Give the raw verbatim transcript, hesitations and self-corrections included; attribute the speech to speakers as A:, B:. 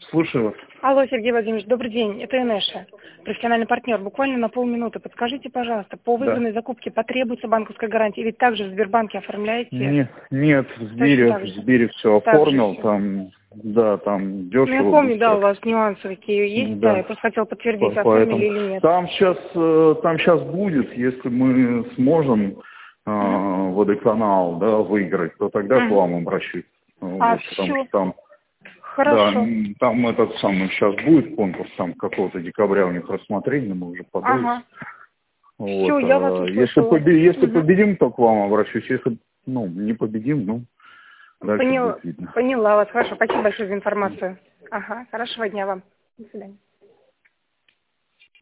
A: Слушаю вас.
B: Алло, Сергей Владимирович, добрый день. Это Инеша, профессиональный партнер. Буквально на полминуты. Подскажите, пожалуйста, по выигранной
A: Да.
B: закупке потребуется банковская гарантия? Или также в Сбербанке оформляете?
A: Нет, нет, в Сбере, в Сбере все оформил, там, да, там дешево.
B: Ну, я помню,
A: быстро.
B: да, у вас нюансы какие есть, да,
A: Да.
B: я просто хотела подтвердить,
A: По- Поэтому
B: оформили или нет.
A: там сейчас, там сейчас будет, если мы сможем э, водоканал, да, выиграть, то тогда к
B: Мгм.
A: вам обращусь.
B: А,
A: Вот, потому
B: все.
A: что там, да,
B: Хорошо.
A: м, там этот самый сейчас будет конкурс, там какого-то декабря у них рассмотрение, мы уже подали.
B: Ага.
A: Вот,
B: Все, я вас
A: а если,
B: услышала.
A: побе- если
B: Мгм.
A: победим, то к вам обращусь. Если, ну, не победим, ну, дальше
B: Поняла,
A: будет видно.
B: поняла вас. Хорошо, спасибо большое за информацию. Ага, хорошего дня вам. До свидания.